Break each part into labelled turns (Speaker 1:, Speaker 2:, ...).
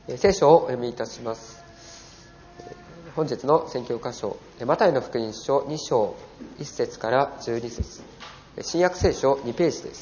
Speaker 1: 聖書をお読みいたします。本日の宣教箇所、マタイの福音書2章1節から12節、新約聖書2ページです。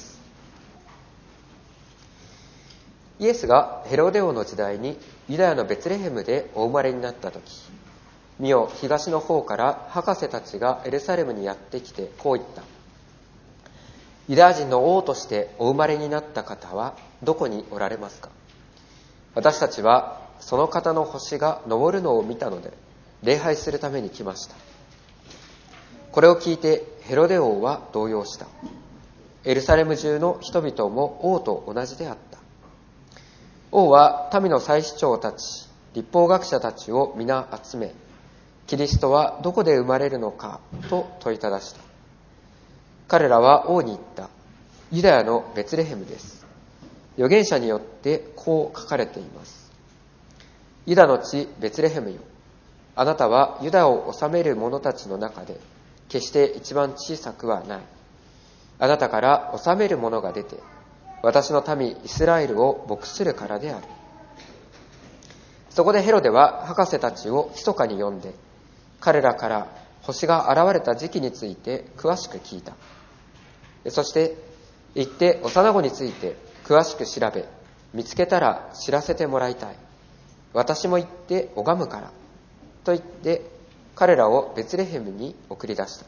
Speaker 1: イエスがヘロデ王の時代にユダヤのベツレヘムでお生まれになったとき、見よ、東の方から博士たちがエルサレムにやってきてこう言った。ユダヤ人の王としてお生まれになった方はどこにおられますか。私たちはその方の星が昇るのを見たので礼拝するために来ました。これを聞いてヘロデ王は動揺した。エルサレム中の人々も王と同じであった。王は民の祭司長たち、律法学者たちを皆集め、キリストはどこで生まれるのかと問いただした。彼らは王に言った。ユダヤのベツレヘムです。預言者によってこう書かれています。ユダの地ベツレヘムよ、あなたはユダを治める者たちの中で決して一番小さくはない。あなたから治める者が出て私の民イスラエルを牧するからである。そこでヘロデは博士たちを密かに呼んで、彼らから星が現れた時期について詳しく聞いた。そして行って幼子について詳しく調べ、見つけたら知らせてもらいたい。私も行って拝むから。と言って彼らをベツレヘムに送り出した。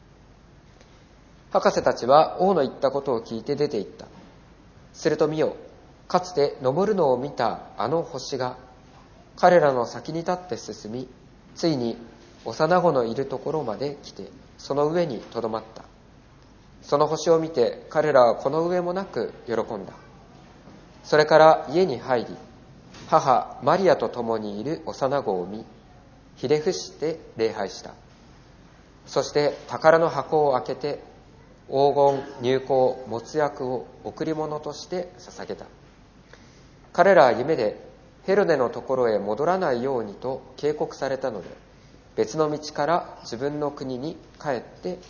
Speaker 1: 博士たちは王の言ったことを聞いて出て行った。すると見よ、かつて昇るのを見たあの星が彼らの先に立って進み、ついに幼子のいるところまで来て、その上にとどまった。その星を見て彼らはこの上もなく喜んだ。それから家に入り、母マリアと共にいる幼子を見、ひれ伏して礼拝した。そして宝の箱を開けて黄金、乳香、没薬を贈り物として捧げた。彼らは夢でヘロデのところへ戻らないようにと警告されたので、別の道から自分の国に帰っていった。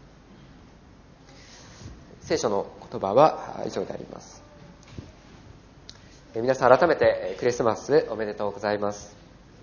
Speaker 1: 聖書の言葉は以上であります。皆さん改めてクリスマスおめでとうございます。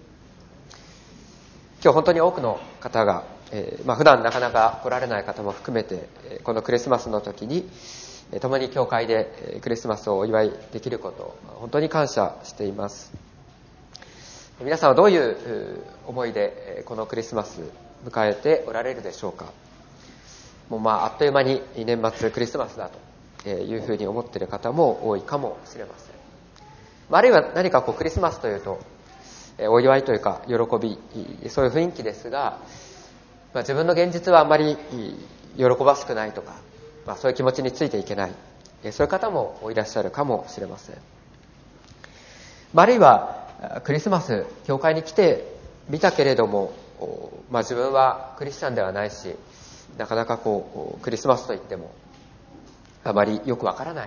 Speaker 1: 今日本当に多くの方が、普段なかなか来られない方も含めて、このクリスマスの時に共に教会でクリスマスをお祝いできることを本当に感謝しています。皆さんはどういう思いでこのクリスマス迎えておられるでしょうか。もうあっという間に年末クリスマスだというふうに思っている方も多いかもしれません。あるいは何かクリスマスというとお祝いというか喜び、そういう雰囲気ですが、自分の現実はあまり喜ばしくないとか、そういう気持ちについていけない、そういう方もいらっしゃるかもしれません。あるいはクリスマス教会に来てみたけれども、自分はクリスチャンではないし、なかなかクリスマスといってもあまりよくわからない、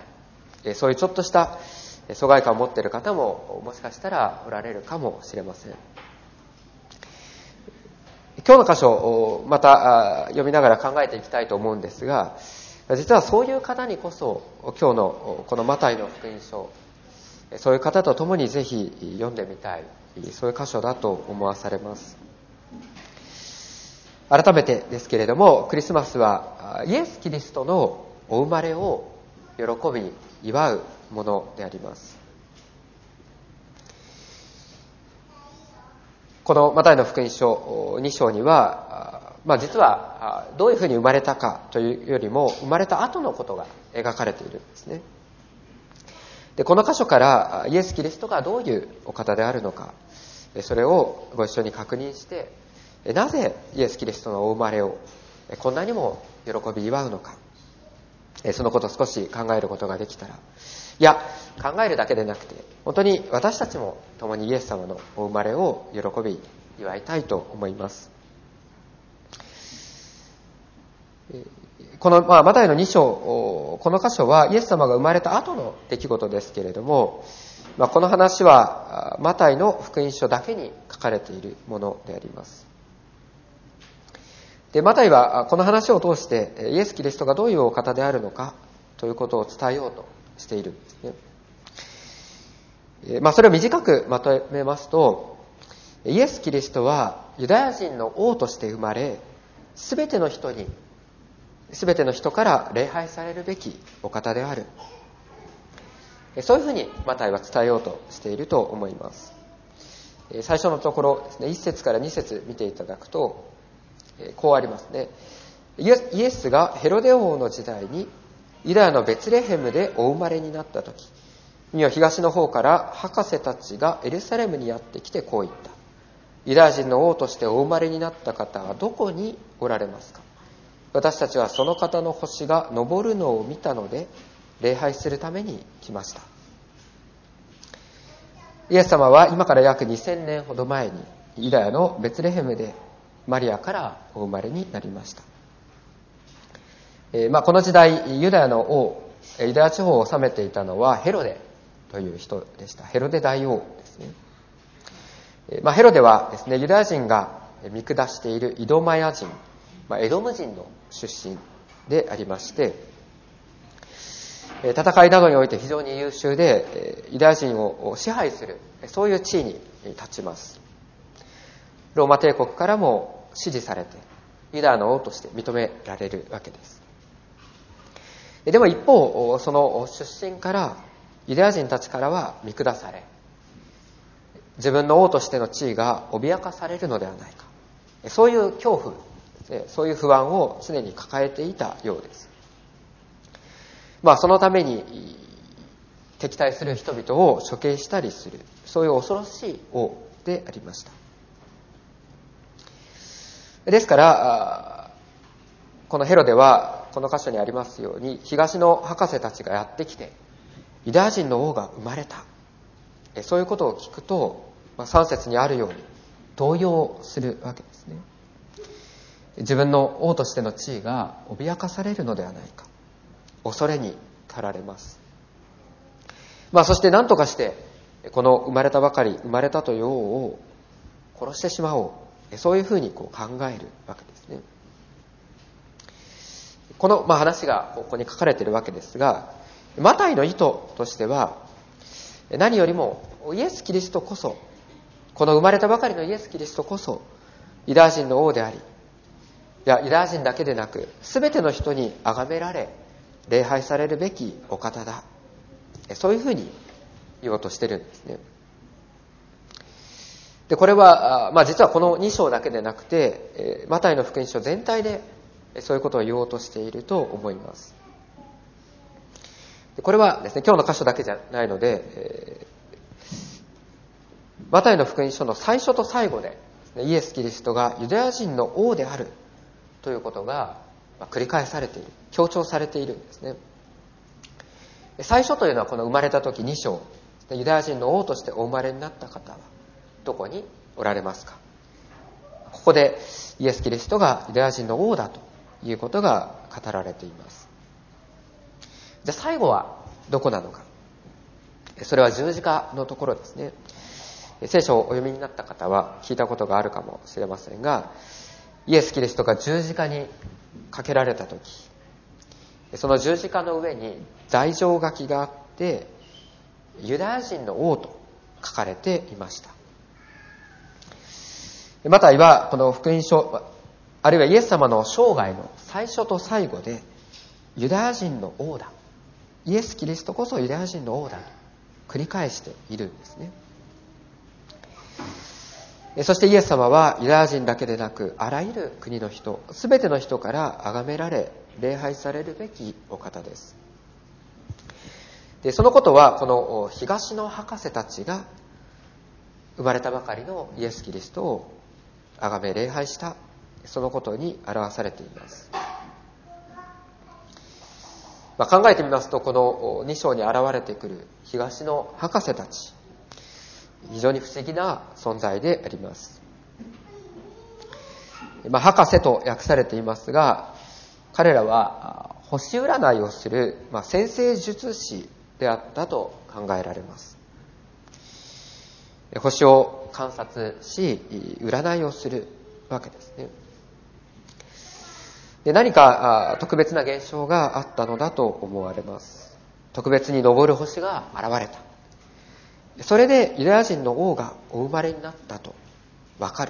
Speaker 1: そういうちょっとした疎外感を持っている方ももしかしたらおられるかもしれません。今日の箇所をまた読みながら考えていきたいと思うんですが、実はそういう方にこそ今日のこのマタイの福音書、そういう方と共にぜひ読んでみたい、そういう箇所だと思わされます。改めてですけれども、クリスマスはイエス・キリストのお生まれを喜び祝うものであります。このマタイの福音書2章には、実はどういうふうに生まれたかというよりも、生まれた後のことが描かれているんですね。で、この箇所からイエス・キリストがどういうお方であるのか、それをご一緒に確認して、なぜイエス・キリストのお生まれをこんなにも喜び祝うのか、そのことを少し考えることができたら、いや、考えるだけでなくて、本当に私たちも共にイエス様のお生まれを喜び祝いたいと思います。このマタイの2章、この箇所はイエス様が生まれた後の出来事ですけれども、この話はマタイの福音書だけに書かれているものであります。で、マタイはこの話を通してイエス・キリストがどういうお方であるのかということを伝えようとしているんですね。 それを短くまとめますと、イエス・キリストはユダヤ人の王として生まれ、すべての人から礼拝されるべきお方である。そういうふうにマタイは伝えようとしていると思います。最初のところですね、1節から2節見ていただくと、こうありますね。イエスがヘロデ王の時代にユダヤのベツレヘムでお生まれになったとき、見よ東の方から博士たちがエルサレムにやってきてこう言った。ユダヤ人の王としてお生まれになった方はどこにおられますか。私たちはその方の星が昇るのを見たので礼拝するために来ました。イエス様は今から約2000年ほど前にユダヤのベツレヘムでマリアからお生まれになりました。この時代ユダヤの王、ユダヤ地方を治めていたのはヘロデという人でした。ヘロデ大王ですね。ヘロデはですね、ユダヤ人が見下しているイドマヤ人、エドム人の出身でありまして、戦いなどにおいて非常に優秀で、ユダヤ人を支配する、そういう地位に立ちます。ローマ帝国からも支持されて、ユダヤの王として認められるわけです。でも一方、その出身からユダヤ人たちからは見下され、自分の王としての地位が脅かされるのではないか、そういう恐怖、そういう不安を常に抱えていたようです。そのために敵対する人々を処刑したりする、そういう恐ろしい王でありました。ですからこのヘロデはこの箇所にありますように、東の博士たちがやってきてユダヤ人の王が生まれた、そういうことを聞くと、3節にあるように動揺するわけですね。自分の王としての地位が脅かされるのではないか、恐れに駆られます。そして何とかしてこの生まれたという王を殺してしまおう、そういうふうに考えるわけですね。この話がここに書かれているわけですが、マタイの意図としては、何よりもイエス・キリストこそ、この生まれたばかりのイエス・キリストこそユダヤ人の王であり、ユダヤ人だけでなく全ての人に崇められ礼拝されるべきお方だ、そういうふうに言おうとしてるんですね。でこれは、実はこの2章だけでなくて、マタイの福音書全体でそういうことを言おうとしていると思います。これはですね、今日の箇所だけじゃないので、マタイの福音書の最初と最後でイエス・キリストがユダヤ人の王であるということが繰り返されている、強調されているんですね。最初というのはこの生まれた時2章、ユダヤ人の王としてお生まれになった方はどこにおられますか。ここでイエス・キリストがユダヤ人の王だということが語られています。じゃあ最後はどこなのか。それは十字架のところですね。聖書をお読みになった方は聞いたことがあるかもしれませんが、イエス・キリストが十字架にかけられたとき、その十字架の上に罪状書きがあって、ユダヤ人の王と書かれていました。マタイはこの福音書、あるいはイエス様の生涯の最初と最後で、ユダヤ人の王だ、イエス・キリストこそユダヤ人の王だと繰り返しているんですね。そしてイエス様はユダヤ人だけでなく、あらゆる国の人、すべての人から崇められ礼拝されるべきお方です。でそのことはこの東の博士たちが生まれたばかりのイエス・キリストを崇め礼拝した、そのことに表されています。考えてみますと、この2章に現れてくる東の博士たち、非常に不思議な存在であります。博士と訳されていますが、彼らは星占いをする占星術師であったと考えられます。星を観察し占いをするわけですね。で何か特別な現象があったのだと思われます。特別に昇る星が現れた。 それでユダヤ人の王がお生まれになったとわかる。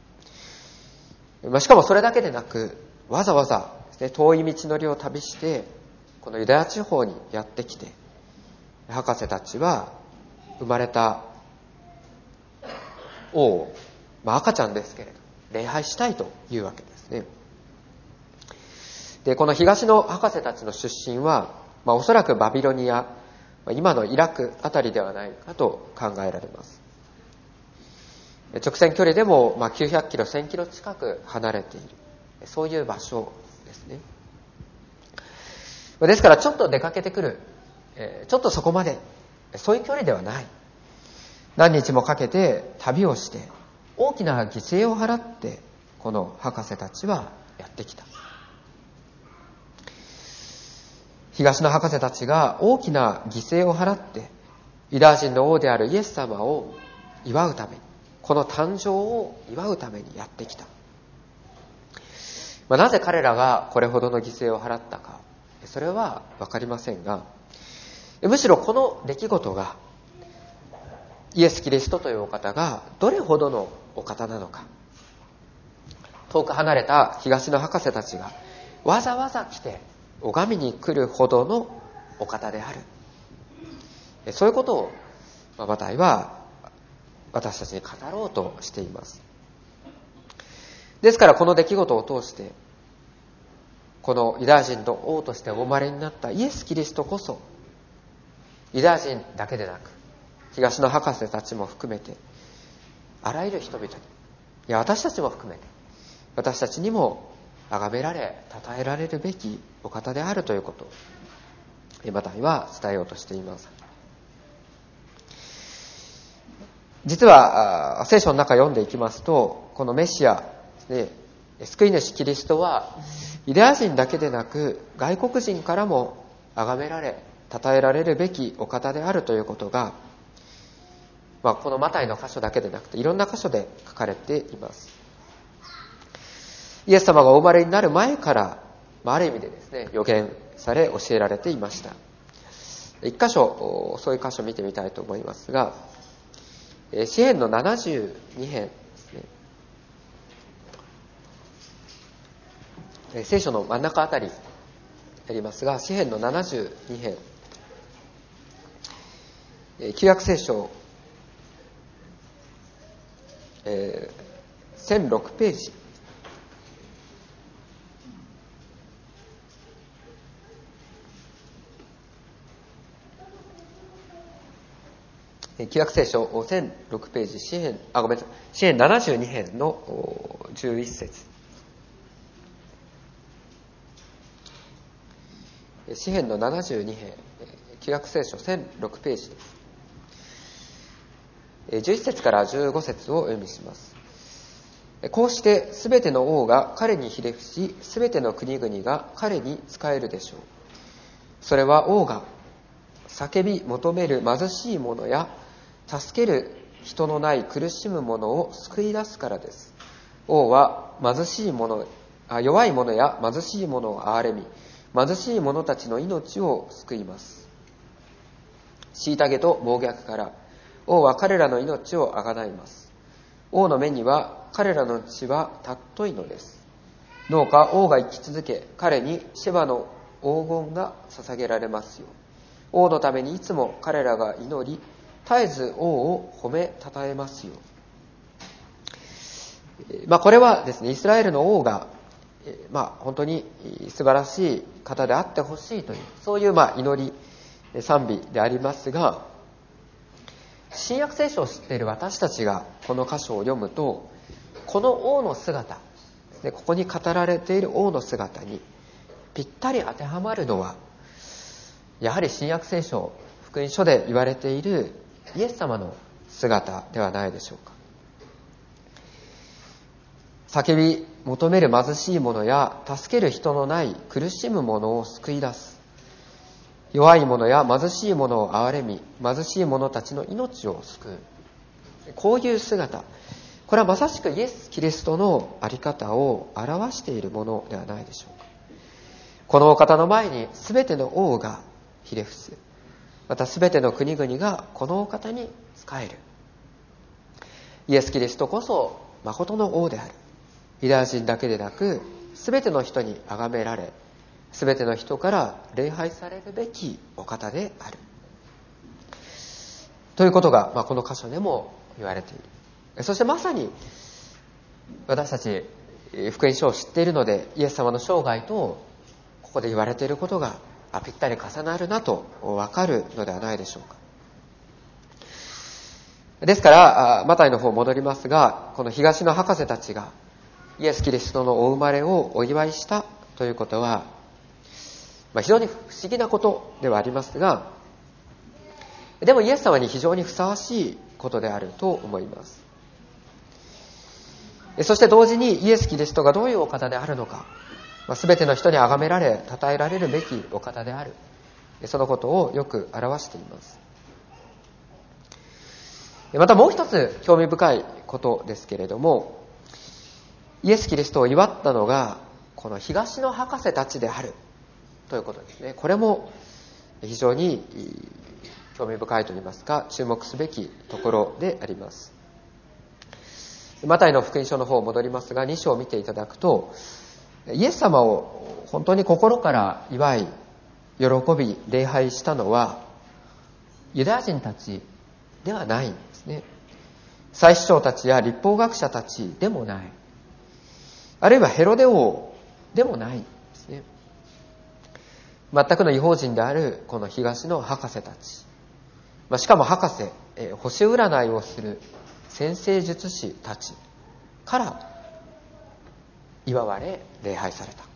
Speaker 1: しかもそれだけでなく、わざわざ遠い道のりを旅してこのユダヤ地方にやってきて、博士たちは生まれた王を、赤ちゃんですけれど礼拝したいというわけですね。で、この東の博士たちの出身は、おそらくバビロニア、今のイラクあたりではないかと考えられます。直線距離でも900キロ、1000キロ近く離れている、そういう場所ですね。ですからちょっと出かけてくる、ちょっとそこまで、そういう距離ではない。何日もかけて旅をして大きな犠牲を払ってこの博士たちはやってきた。東の博士たちが大きな犠牲を払ってユダヤ人の王であるイエス様を祝うために、この誕生を祝うためにやってきた。なぜ彼らがこれほどの犠牲を払ったか、それは分かりませんが、むしろこの出来事がイエス・キリストというお方がどれほどのお方なのか、遠く離れた東の博士たちがわざわざ来て拝みに来るほどのお方である、そういうことをマタイは私たちに語ろうとしています。ですからこの出来事を通して、このユダヤ人の王としてお生まれになったイエス・キリストこそ、ユダヤ人だけでなく東の博士たちも含めてあらゆる人々に、私たちも含めて私たちにも崇められ称えられるべきお方であるということをマタイは伝えようとしています。実は聖書の中読んでいきますと、このメシアですね、救い主キリストはユダヤ人だけでなく外国人からも崇められ称えられるべきお方であるということが、このマタイの箇所だけでなくていろんな箇所で書かれています。イエス様がお生まれになる前から、ある意味でですね、予言され教えられていました。一箇所、そういう箇所を見てみたいと思いますが、詩編の72編ですね。聖書の真ん中あたりありますが、詩編の72編、旧約聖書1006ページ、旧約聖書1006ページ、詩編72編の11節。詩編の72編、旧約聖書1006ページです。11節から15節をお読みします。こうしてすべての王が彼にひれ伏し、すべての国々が彼に仕えるでしょう。それは王が叫び求める貧しい者や助ける人のない苦しむ者を救い出すからです。王は弱い者や貧しい者を憐れみ、貧しい者たちの命を救います。虐げと暴虐から王は彼らの命をあがないます。王の目には彼らの血は尊いのです。どうか王が生き続け、彼にシェバの黄金が捧げられますよう。王のためにいつも彼らが祈り、絶えず王を褒めたたえますよう。これはですね、イスラエルの王が、本当に素晴らしい方であってほしいという、そういう祈り、賛美でありますが、新約聖書を知っている私たちがこの箇所を読むと、この王の姿、ここに語られている王の姿にぴったり当てはまるのは、やはり新約聖書福音書で言われているイエス様の姿ではないでしょうか。叫び求める貧しい者や助ける人のない苦しむ者を救い出す。弱い者や貧しい者を憐れみ、貧しい者たちの命を救う。こういう姿、これはまさしくイエス・キリストの在り方を表しているものではないでしょうか。このお方の前に全ての王がひれ伏す。 またすべての国々がこのお方に仕える。イエス・キリストこそ誠の王である。ユダヤ人だけでなくすべての人に崇められ、すべての人から礼拝されるべきお方であるということが、この箇所でも言われている。そしてまさに私たち福音書を知っているので、イエス様の生涯とここで言われていることがぴったり重なるなと分かるのではないでしょうか。ですからマタイの方戻りますが、この東の博士たちがイエス・キリストのお生まれをお祝いしたということは、非常に不思議なことではありますが、でもイエス様に非常にふさわしいことであると思います。そして同時にイエス・キリストがどういうお方であるのか、すべての人に崇められ称えられるべきお方である、そのことをよく表しています。またもう一つ興味深いことですけれども、イエス・キリストを祝ったのがこの東の博士たちであるということですね。これも非常に興味深いといいますか、注目すべきところであります。マタイの福音書の方を戻りますが、2章を見ていただくと、イエス様を本当に心から祝い喜び礼拝したのはユダヤ人たちではないんですね。祭司長たちや立法学者たちでもない、あるいはヘロデ王でもないんですね。全くの異邦人であるこの東の博士たち、しかも博士、星占いをする占星術師たちから祝われ礼拝された。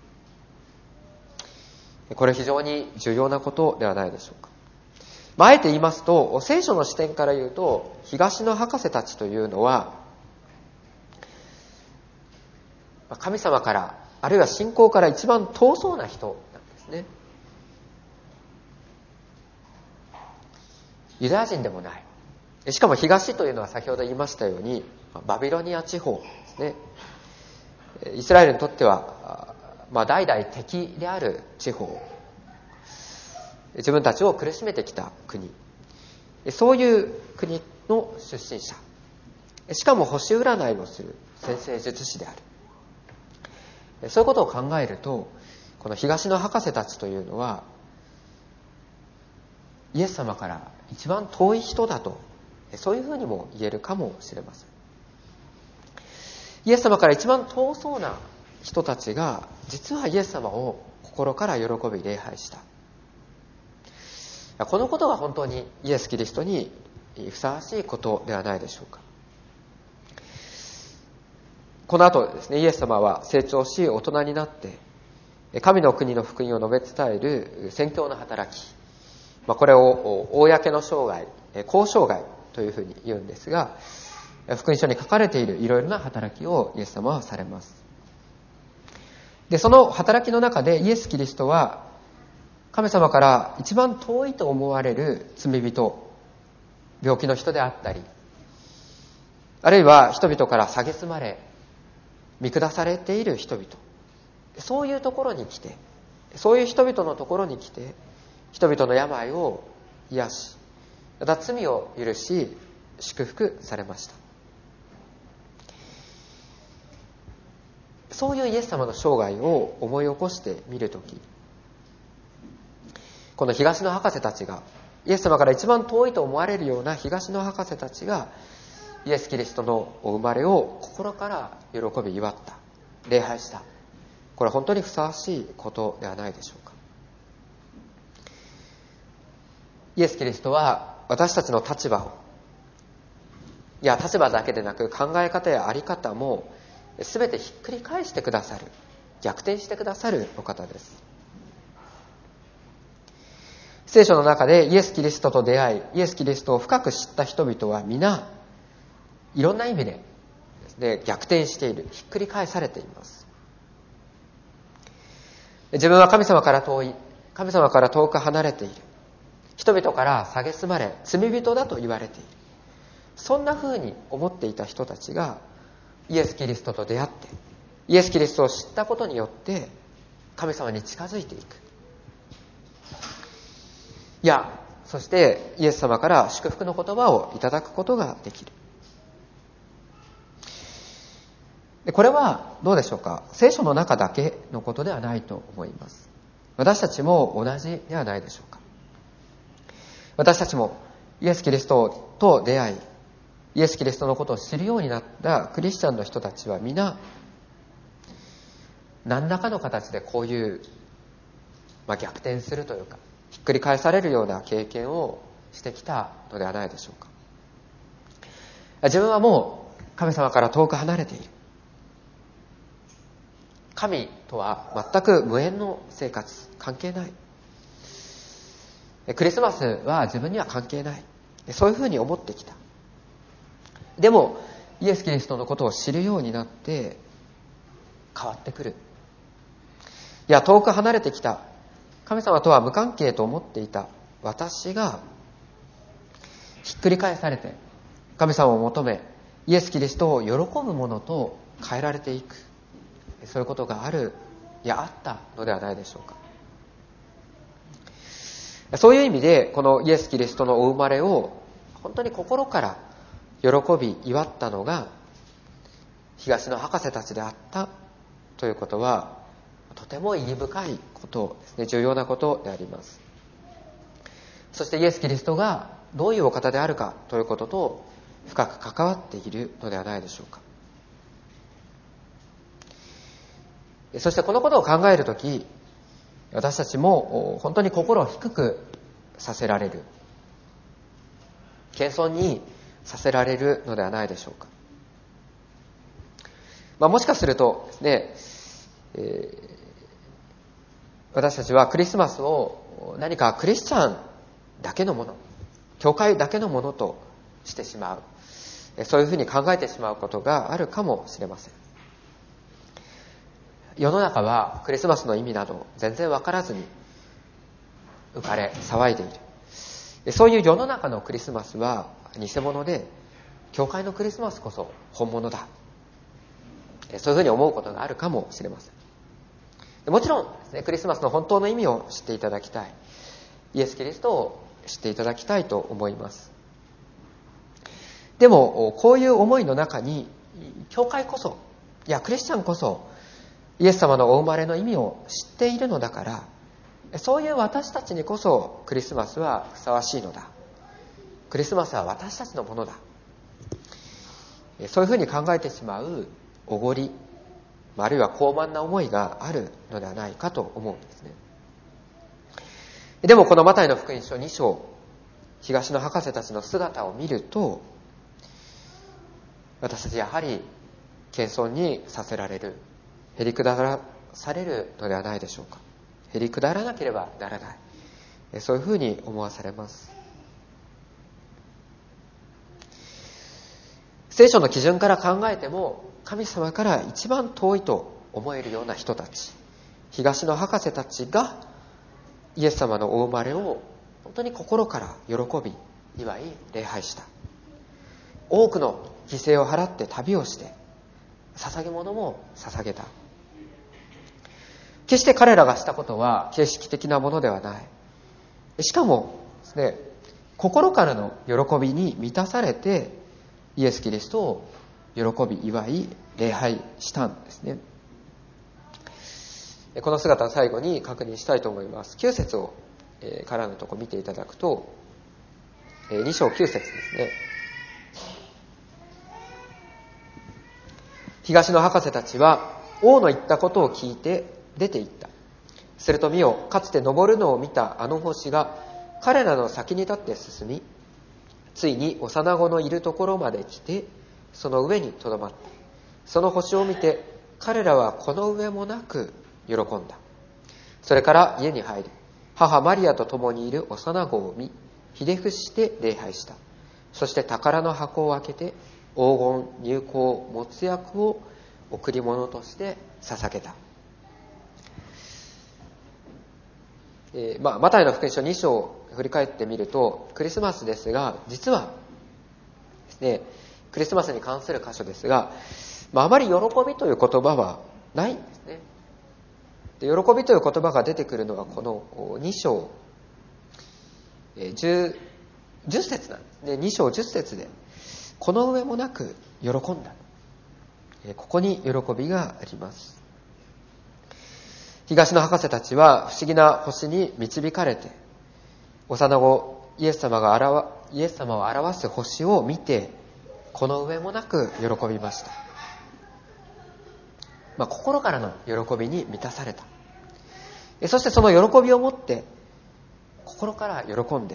Speaker 1: これ非常に重要なことではないでしょうか。あえて言いますと、聖書の視点から言うと、東の博士たちというのは神様からあるいは信仰から一番遠そうな人なんですね。ユダヤ人でもない。しかも東というのは先ほど言いましたようにバビロニア地方ですね。イスラエルにとっては代々敵である地方、自分たちを苦しめてきた国、そういう国の出身者、しかも星占いをする占星術師である。そういうことを考えると、この東の博士たちというのはイエス様から一番遠い人だと、そういうふうにも言えるかもしれません。イエス様から一番遠そうな人たちが実はイエス様を心から喜び礼拝した。このことが本当にイエス・キリストにふさわしいことではないでしょうか。この後ですね、イエス様は成長し大人になって神の国の福音を述べ伝える宣教の働き、これを公の生涯、公生涯というふうに言うんですが、福音書に書かれているいろいろな働きをイエス様はされます。で、その働きの中でイエス・キリストは神様から一番遠いと思われる罪人、病気の人であったり、あるいは人々から蔑まれ見下されている人々、そういうところに来て、そういう人々のところに来て人々の病を癒し、また罪を許し祝福されました。そういうイエス様の生涯を思い起こしてみるとき、この東の博士たちが、イエス様から一番遠いと思われるような東の博士たちがイエス・キリストのお生まれを心から喜び祝った、礼拝した。これは本当にふさわしいことではないでしょうか。イエス・キリストは私たちの立場を、いや立場だけでなく考え方や在り方も全てひっくり返してくださる、逆転してくださるお方です。聖書の中でイエス・キリストと出会い、イエス・キリストを深く知った人々は皆いろんな意味でですね、逆転している、ひっくり返されています。自分は神様から遠い、神様から遠く離れている、人々から蔑まれ罪人だと言われている、そんな風に思っていた人たちがイエス・キリストと出会って、イエス・キリストを知ったことによって神様に近づいていく。いや、 そしてイエス様から祝福の言葉をいただくことができる。これはどうでしょうか。聖書の中だけのことではないと思います。私たちも同じではないでしょうか。私たちもイエス・キリストと出会い、イエス・キリストのことを知るようになったクリスチャンの人たちは皆何らかの形でこういう、逆転するというかひっくり返されるような経験をしてきたのではないでしょうか。自分はもう神様から遠く離れている。神とは全く無縁の生活、関係ない。クリスマスは自分には関係ない。そういうふうに思ってきた。でもイエス・キリストのことを知るようになって変わってくる。いや、遠く離れてきた神様とは無関係と思っていた私がひっくり返されて神様を求めイエス・キリストを喜ぶものと変えられていく。そういうことがあったのではないでしょうか。そういう意味でこのイエス・キリストのお生まれを本当に心から喜び祝ったのが東の博士たちであったということはとても意義深いことですね。重要なことであります。そしてイエス・キリストがどういうお方であるかということと深く関わっているのではないでしょうか。そしてこのことを考えるとき、私たちも本当に心を低くさせられる、謙遜にさせられるのではないでしょうか。もしかするとですね、私たちはクリスマスを何かクリスチャンだけのもの、教会だけのものとしてしまう、そういうふうに考えてしまうことがあるかもしれません。世の中はクリスマスの意味など全然分からずに浮かれ騒いでいる。そういう世の中のクリスマスは偽物で、教会のクリスマスこそ本物だ、そういうふうに思うことがあるかもしれません。もちろんですね、クリスマスの本当の意味を知っていただきたい、イエス・キリストを知っていただきたいと思います。でもこういう思いの中に教会こそ、いやクリスチャンこそイエス様のお生まれの意味を知っているのだから、そういう私たちにこそクリスマスはふさわしいのだ、クリスマスは私たちのものだ、そういうふうに考えてしまうおごり、あるいは高慢な思いがあるのではないかと思うんですね。でもこのマタイの福音書2章、東の博士たちの姿を見ると、私たちやはり謙遜にさせられる、へりくだらされるのではないでしょうか。へりくだらなければならない、そういうふうに思わされます。聖書の基準から考えても神様から一番遠いと思えるような人たち、東の博士たちがイエス様のお生まれを本当に心から喜び祝い礼拝した。多くの犠牲を払って旅をして捧げ物も捧げた。決して彼らがしたことは形式的なものではない。しかもですね、心からの喜びに満たされてイエス・キリストを喜び祝い礼拝したんですね。この姿を最後に確認したいと思います。9節をからのところ見ていただくと、2章9節ですね。東の博士たちは王の言ったことを聞いて出て行った。すると見よ、かつて昇るのを見たあの星が彼らの先に立って進み、ついに幼子のいるところまで来てその上にとどまった。その星を見て彼らはこの上もなく喜んだ。それから家に入り、母マリアと共にいる幼子を見、ひれ伏して礼拝した。そして宝の箱を開けて黄金、乳香、没薬を贈り物として捧げた。マタイの福音書2章を振り返ってみると、クリスマスですが、実はですね、クリスマスに関する箇所ですが、あまり喜びという言葉はないんですね。で、喜びという言葉が出てくるのはこの2章 10節なんですね。2章10節で、この上もなく喜んだ。ここに喜びがあります。東の博士たちは不思議な星に導かれて、幼子イエス様を表す星を見て、この上もなく喜びました。心からの喜びに満たされた。そしてその喜びを持って心から喜んで、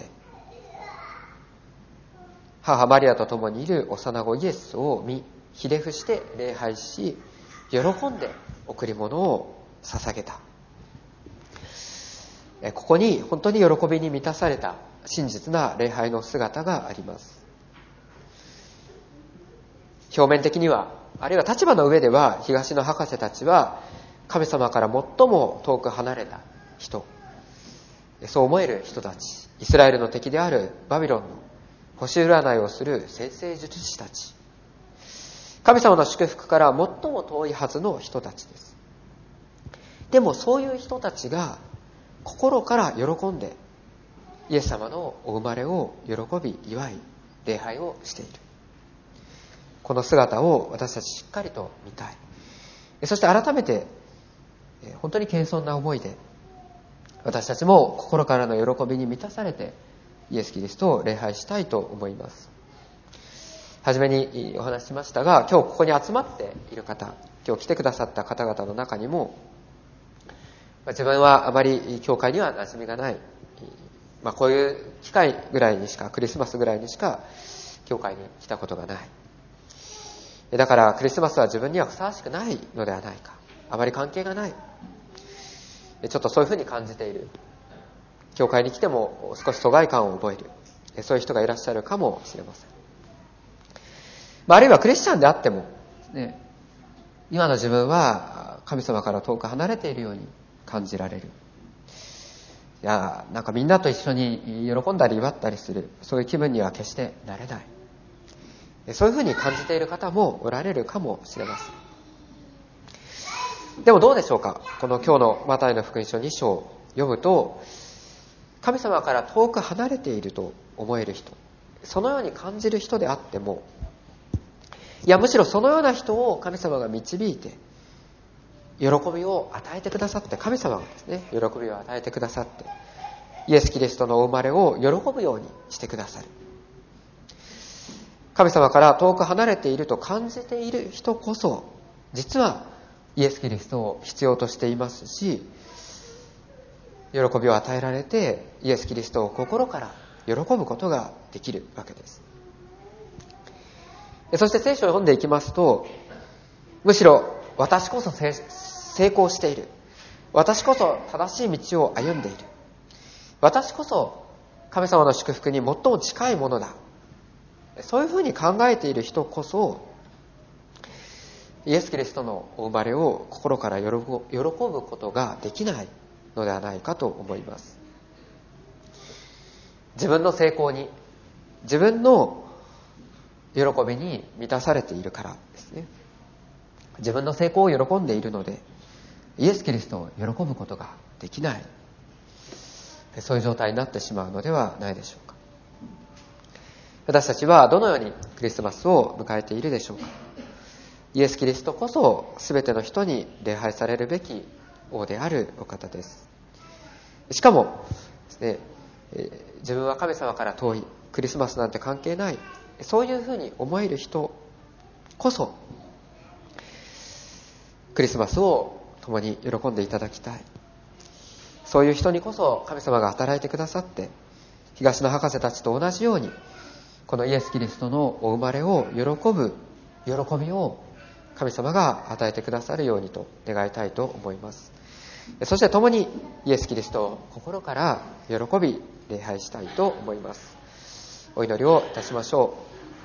Speaker 1: 母マリアと共にいる幼子イエスを見、ひれ伏して礼拝し、喜んで贈り物を捧げた。ここに本当に喜びに満たされた真実な礼拝の姿があります。表面的には、あるいは立場の上では、東の博士たちは神様から最も遠く離れた人、そう思える人たち、イスラエルの敵であるバビロンの星占いをする占星術師たち、神様の祝福から最も遠いはずの人たちです。でもそういう人たちが心から喜んでイエス様のお生まれを喜び祝い礼拝をしている。この姿を私たちしっかりと見たい。そして改めて本当に謙遜な思いで私たちも心からの喜びに満たされてイエス・キリストを礼拝したいと思います。はじめにお話ししましたが、今日ここに集まっている方、今日来てくださった方々の中にも、自分はあまり教会には馴染みがない、こういう機会ぐらいにしか、クリスマスぐらいにしか教会に来たことがない。だからクリスマスは自分にはふさわしくないのではないか、あまり関係がない、ちょっとそういうふうに感じている、教会に来ても少し疎外感を覚える、そういう人がいらっしゃるかもしれません。あるいはクリスチャンであっても、今の自分は神様から遠く離れているように感じられる。なんかみんなと一緒に喜んだり祝ったりする、そういう気分には決してなれない。そういうふうに感じている方もおられるかもしれません。でもどうでしょうか。この今日のマタイの福音書2章を読むと、神様から遠く離れていると思える人、そのように感じる人であっても、むしろそのような人を神様が導いて喜びを与えてくださって、神様がですね、喜びを与えてくださって、イエス・キリストのお生まれを喜ぶようにしてくださる。神様から遠く離れていると感じている人こそ、実はイエス・キリストを必要としていますし、喜びを与えられてイエス・キリストを心から喜ぶことができるわけです。そして聖書を読んでいきますと、むしろ私こそ成功している、私こそ正しい道を歩んでいる、私こそ神様の祝福に最も近いものだ、そういうふうに考えている人こそ、イエス・キリストのお生まれを心から喜ぶことができないのではないかと思います。自分の成功に、自分の喜びに満たされているからですね。自分の成功を喜んでいるので、イエス・キリストを喜ぶことができない、そういう状態になってしまうのではないでしょうか。私たちはどのようにクリスマスを迎えているでしょうか。イエス・キリストこそ全ての人に礼拝されるべき王であるお方です。しかもですね、自分は神様から遠い、クリスマスなんて関係ない、そういうふうに思える人こそクリスマスを共に喜んでいただきたい。そういう人にこそ神様が働いてくださって、東の博士たちと同じようにこのイエス・キリストのお生まれを喜ぶ喜びを神様が与えてくださるようにと願いたいと思います。そして共にイエス・キリストを心から喜び礼拝したいと思います。お祈りをいたしましょ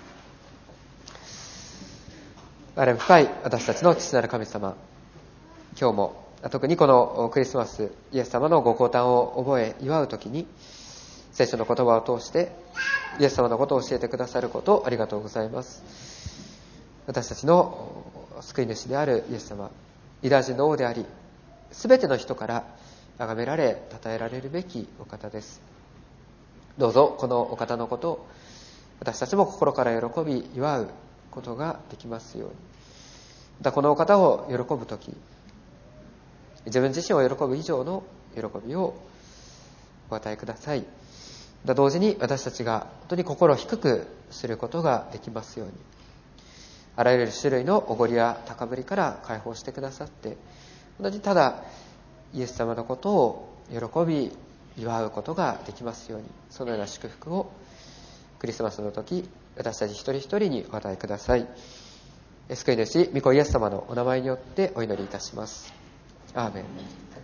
Speaker 1: う。我ら深い私たちの父なる神様、今日も特にこのクリスマス、イエス様のご降誕を覚え祝うときに、聖書の言葉を通してイエス様のことを教えてくださることありがとうございます。私たちの救い主であるイエス様、ユダヤ人の王であり、すべての人から崇められ称えられるべきお方です。 どうぞこのお方のことを私たちも心から喜び祝うことができますように。またこのお方を喜ぶとき、自分自身を喜ぶ以上の喜びをお与えください。また同時に私たちが本当に心を低くすることができますように。あらゆる種類のおごりや高ぶりから解放してくださって、本当にただイエス様のことを喜び祝うことができますように、そのような祝福をクリスマスの時私たち一人一人にお与えください。救い主御子イエス様のお名前によってお祈りいたします。アーメン。